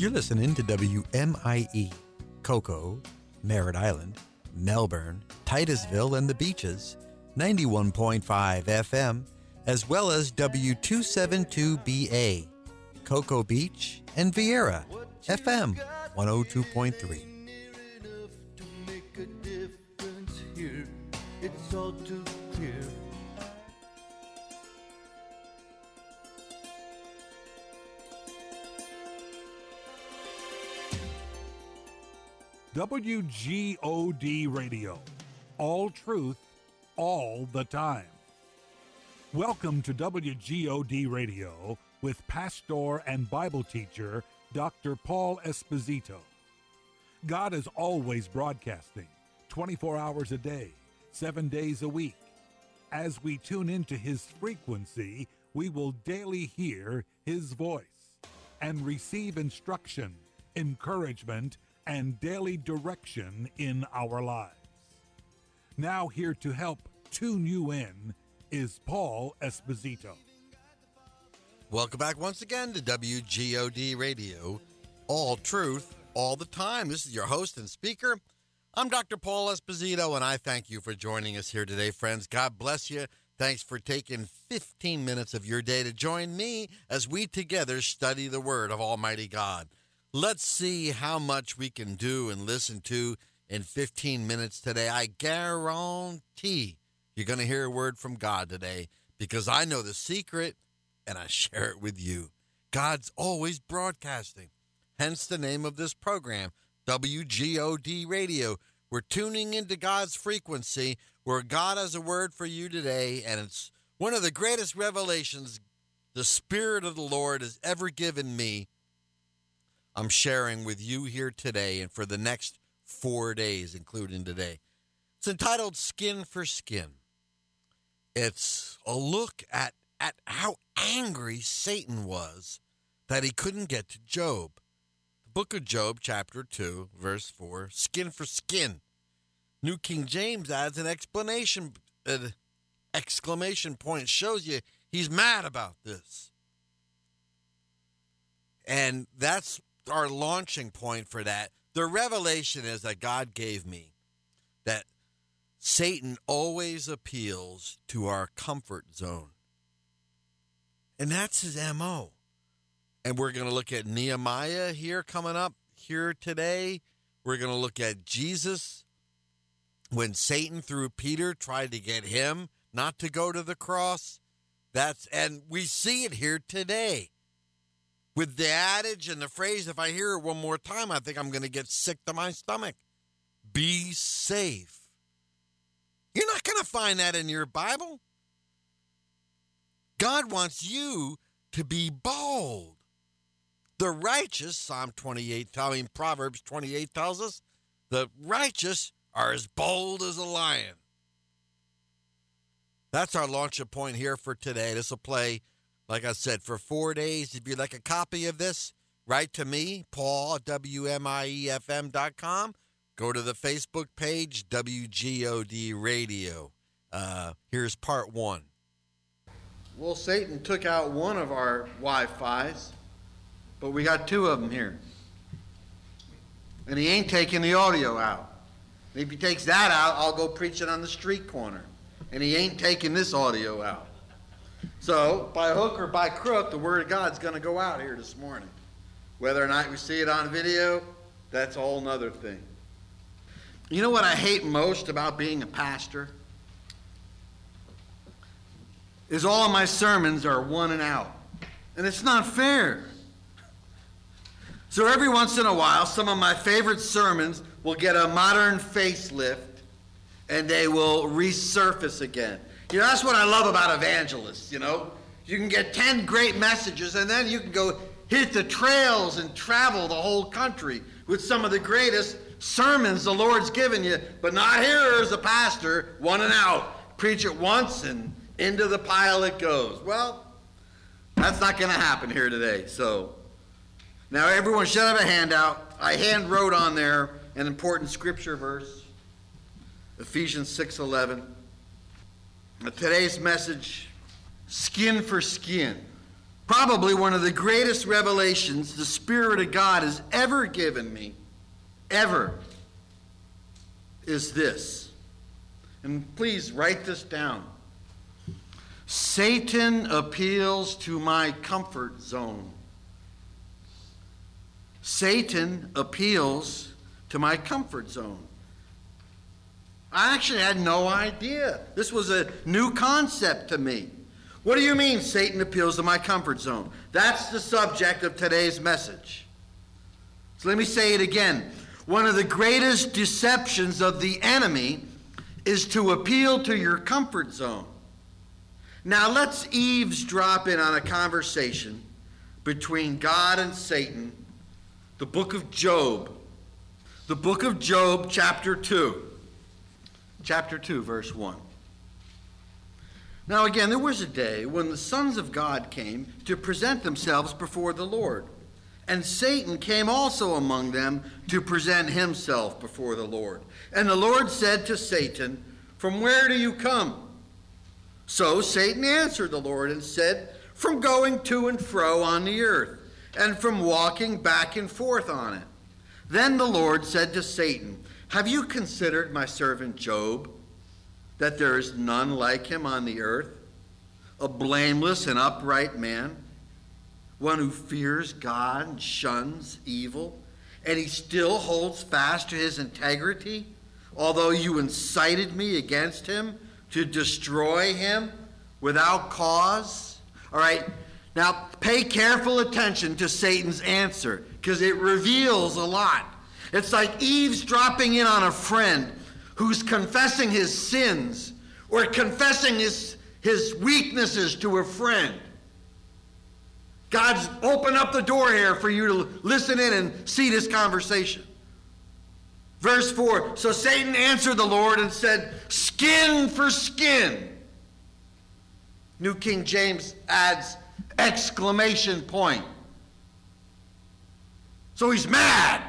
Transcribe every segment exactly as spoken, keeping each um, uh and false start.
You're listening to W M I E, Cocoa, Merritt Island, Melbourne, Titusville, and the Beaches, ninety-one point five F M, as well as W two seventy-two B A, Cocoa Beach, and Vieira, F M one oh two point three. It's all too clear. W G O D Radio. All truth, all the time. Welcome to W G O D Radio with pastor and Bible teacher Doctor Paul Esposito. God is always broadcasting, twenty-four hours a day, seven days a week. As we tune into his frequency, we will daily hear his voice and receive instruction, encouragement, and daily direction in our lives. Now here to help tune you in is Paul Esposito. Welcome back once again to W G O D Radio, all truth, all the time. This is your host and speaker. I'm Doctor Paul Esposito, and I thank you for joining us here today, friends. God bless you. Thanks for taking fifteen minutes of your day to join me as we together study the Word of Almighty God. Let's see how much we can do and listen to in fifteen minutes today. I guarantee you're going to hear a word from God today because I know the secret and I share it with you. God's always broadcasting, hence the name of this program, W G O D Radio. We're tuning into God's frequency where God has a word for you today, and it's one of the greatest revelations the Spirit of the Lord has ever given me. I'm sharing with you here today and for the next four days, including today. It's entitled Skin for Skin. It's a look at, at how angry Satan was that he couldn't get to Job. The book of Job, chapter two, verse four, skin for skin. New King James adds an explanation, an exclamation point, shows you he's mad about this. And that's our launching point for that. The revelation is that God gave me that Satan always appeals to our comfort zone. And that's his M O. And we're going to look at Nehemiah here coming up here today. We're going to look at Jesus when Satan through Peter tried to get him not to go to the cross. That's and we see it here today. With the adage and the phrase, if I hear it one more time, I think I'm going to get sick to my stomach. Be safe. You're not going to find that in your Bible. God wants you to be bold. The righteous, Psalm twenty-eight, I mean Proverbs twenty-eight tells us, the righteous are as bold as a lion. That's our launching point here for today. This will play, like I said, for four days. If you'd like a copy of this, write to me, Paul at W M I E F M dot com. Go to the Facebook page, W G O D Radio. Uh, here's part one. Well, Satan took out one of our Wi-Fis, but we got two of them here. And he ain't taking the audio out. And if he takes that out, I'll go preach it on the street corner. And he ain't taking this audio out. So, by hook or by crook, the Word of God's going to go out here this morning. Whether or not we see it on video, that's a whole nother thing. You know what I hate most about being a pastor? Is all of my sermons are one and out. And it's not fair. So every once in a while, some of my favorite sermons will get a modern facelift, and they will resurface again. You know, that's what I love about evangelists, you know. You can get ten great messages, and then you can go hit the trails and travel the whole country with some of the greatest sermons the Lord's given you, but not here as a pastor, one and out. Preach it once, and into the pile it goes. Well, that's not going to happen here today. So, now everyone should have a handout. I hand wrote on there an important scripture verse, Ephesians six eleven. Today's message, skin for skin. Probably one of the greatest revelations the Spirit of God has ever given me, ever, is this. And please write this down. Satan appeals to my comfort zone. Satan appeals to my comfort zone. I actually had no idea. This was a new concept to me. What do you mean Satan appeals to my comfort zone? That's the subject of today's message. So let me say it again. One of the greatest deceptions of the enemy is to appeal to your comfort zone. Now let's eavesdrop in on a conversation between God and Satan. The book of Job. The book of Job, chapter two. Chapter two, verse one. Now again, there was a day when the sons of God came to present themselves before the Lord. And Satan came also among them to present himself before the Lord. And the Lord said to Satan, "From where do you come?" So Satan answered the Lord and said, "From going to and fro on the earth, and from walking back and forth on it." Then the Lord said to Satan, "Have you considered my servant Job, that there is none like him on the earth, a blameless and upright man, one who fears God and shuns evil, and he still holds fast to his integrity, although you incited me against him to destroy him without cause?" All right, now pay careful attention to Satan's answer, because it reveals a lot. It's like eavesdropping in on a friend who's confessing his sins or confessing his, his weaknesses to a friend. God's opened up the door here for you to listen in and see this conversation. Verse four, so Satan answered the Lord and said, "Skin for skin." New King James adds exclamation point. So he's mad.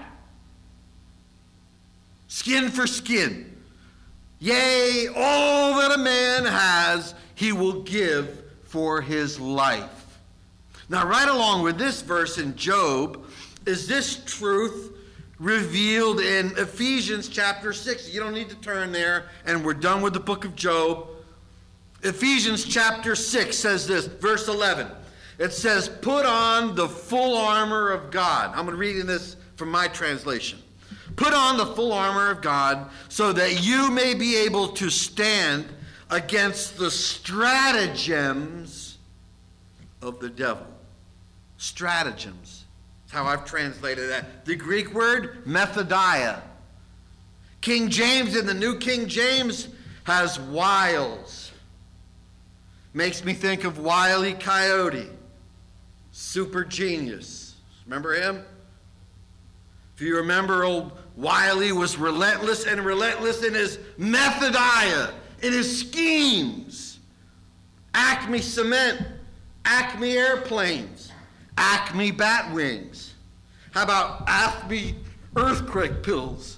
Skin for skin. Yea, all that a man has, he will give for his life. Now, right along with this verse in Job is this truth revealed in Ephesians chapter six. You don't need to turn there, and we're done with the book of Job. Ephesians chapter six says this, verse eleven. It says, "Put on the full armor of God." I'm going to read this from my translation. "Put on the full armor of God so that you may be able to stand against the stratagems of the devil." Stratagems. That's how I've translated that. The Greek word, methodia. King James in the New King James has wiles. Makes me think of Wile E. Coyote. Super genius. Remember him? If you remember, old Wiley was relentless and relentless in his methodia, in his schemes. Acme Cement, Acme Airplanes, Acme Bat Wings. How about Acme Earthquake Pills?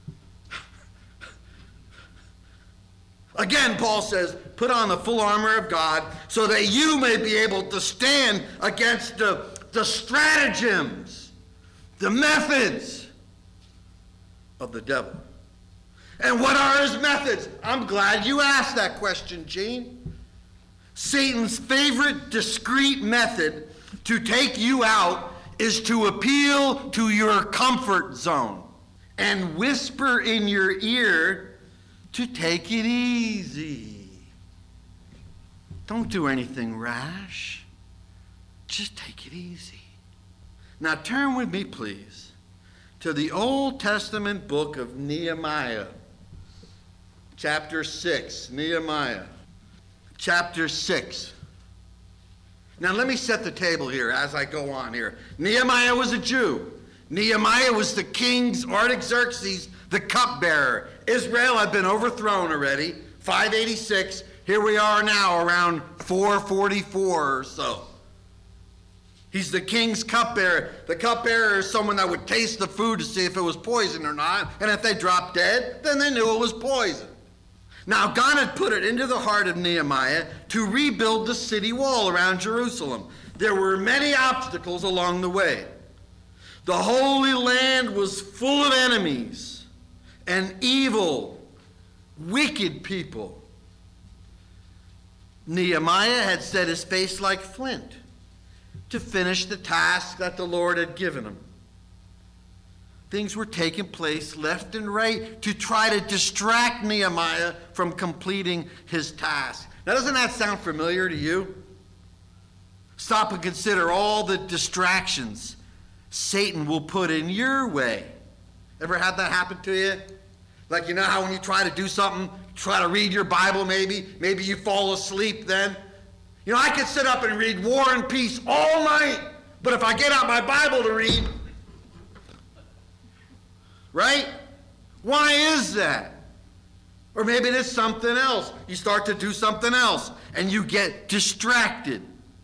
Again, Paul says, put on the full armor of God so that you may be able to stand against the, the stratagems, the methods of the devil. And what are his methods? I'm glad you asked that question, Gene. Satan's favorite discreet method to take you out is to appeal to your comfort zone and whisper in your ear to take it easy. Don't do anything rash. Just take it easy. Now turn with me, please, to the Old Testament book of Nehemiah. Chapter six, Nehemiah. Chapter six. Now let me set the table here as I go on here. Nehemiah was a Jew. Nehemiah was the king's, Artaxerxes, the cupbearer. Israel had been overthrown already, five eighty-six. Here we are now around four forty-four or so. He's the king's cupbearer. The cupbearer is someone that would taste the food to see if it was poison or not. And if they dropped dead, then they knew it was poison. Now, God had put it into the heart of Nehemiah to rebuild the city wall around Jerusalem. There were many obstacles along the way. The Holy Land was full of enemies and evil, wicked people. Nehemiah had set his face like flint to finish the task that the Lord had given him. Things were taking place left and right to try to distract Nehemiah from completing his task. Now, doesn't that sound familiar to you? Stop and consider all the distractions Satan will put in your way. Ever had that happen to you? Like, you know how when you try to do something, try to read your Bible maybe, maybe you fall asleep then? You know, I could sit up and read War and Peace all night, but if I get out my Bible to read, right? Why is that? Or maybe it's something else. You start to do something else, and you get distracted.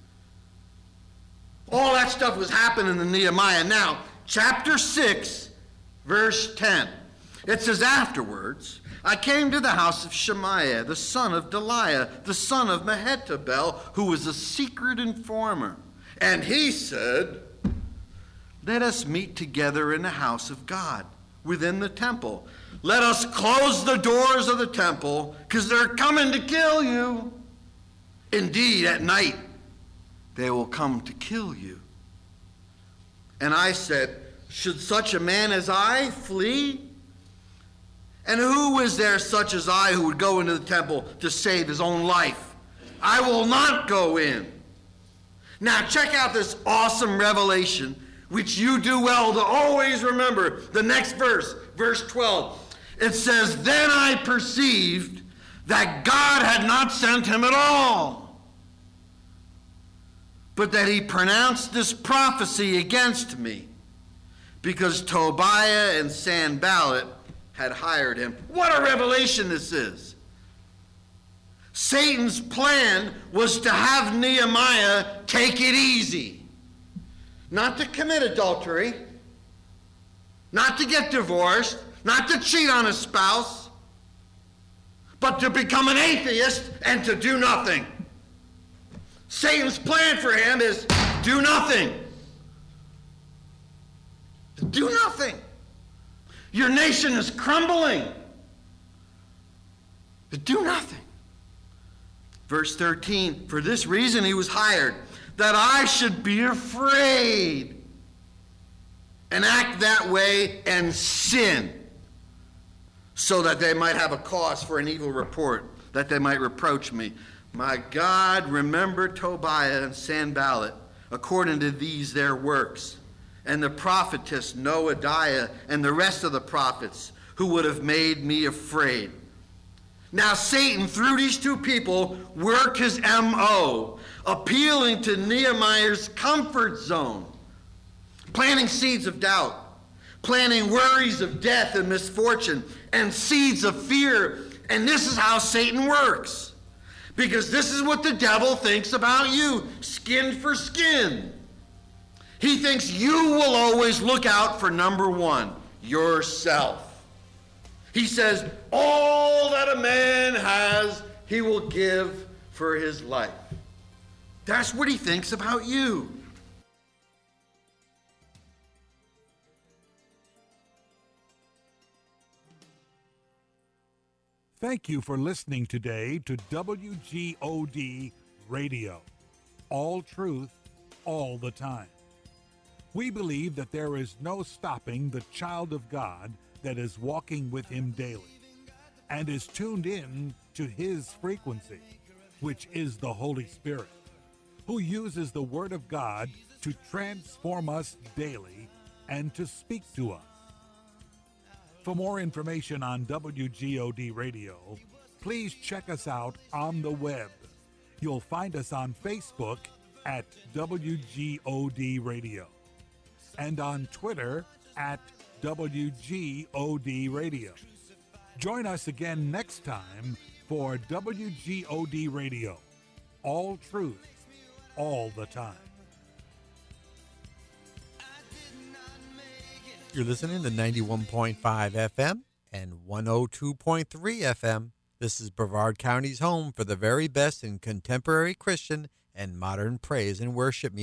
All that stuff was happening in Nehemiah. Now, chapter six, verse ten. It says, afterwards, I came to the house of Shemaiah, the son of Delaiah, the son of Mehetabel, who was a secret informer. And he said, let us meet together in the house of God, within the temple. Let us close the doors of the temple, because they're coming to kill you. Indeed, at night, they will come to kill you. And I said, should such a man as I flee? And who is there such as I who would go into the temple to save his own life? I will not go in. Now check out this awesome revelation, which you do well to always remember. The next verse, verse twelve. It says, then I perceived that God had not sent him at all, but that he pronounced this prophecy against me, because Tobiah and Sanballat had hired him. What a revelation this is. Satan's plan was to have Nehemiah take it easy. Not to commit adultery, not to get divorced, not to cheat on his spouse, but to become an atheist and to do nothing. Satan's plan for him is do nothing. Do nothing. Your nation is crumbling. Do nothing. Verse thirteen, for this reason he was hired, that I should be afraid and act that way and sin, so that they might have a cause for an evil report, that they might reproach me. My God, remember Tobiah and Sanballat, according to these their works, and the prophetess Noadiah and the rest of the prophets who would have made me afraid. Now Satan, through these two people, worked his M O, appealing to Nehemiah's comfort zone, planting seeds of doubt, planting worries of death and misfortune, and seeds of fear. And this is how Satan works. Because this is what the devil thinks about you, skin for skin. He thinks you will always look out for number one, yourself. He says, all that a man has, he will give for his life. That's what he thinks about you. Thank you for listening today to W G O D Radio. All truth, all the time. We believe that there is no stopping the child of God that is walking with him daily and is tuned in to his frequency, which is the Holy Spirit, who uses the Word of God to transform us daily and to speak to us. For more information on W G O D Radio, please check us out on the web. You'll find us on Facebook at W G O D Radio and on Twitter at W G O D Radio. Join us again next time for W G O D Radio. All truth, all the time. You're listening to ninety-one point five F M and one oh two point three F M. This is Brevard County's home for the very best in contemporary Christian and modern praise and worship music.